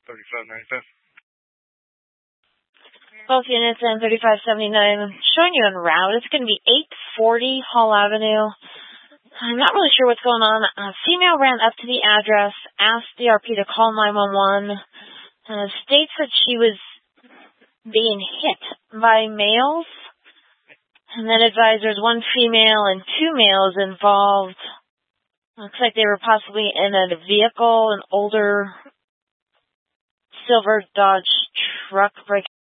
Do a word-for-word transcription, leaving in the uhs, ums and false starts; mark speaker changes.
Speaker 1: thirty-five ninety-five.
Speaker 2: Both units in thirty-five seventy-nine. I'm showing you en route. It's going to be eight forty Hall Avenue. I'm not really sure what's going on. A female ran up to the address, asked the R P to call nine one one, uh, states that she was being hit by males, and then advised there's one female and two males involved. Looks like they were possibly in a vehicle, an older silver Dodge truck, break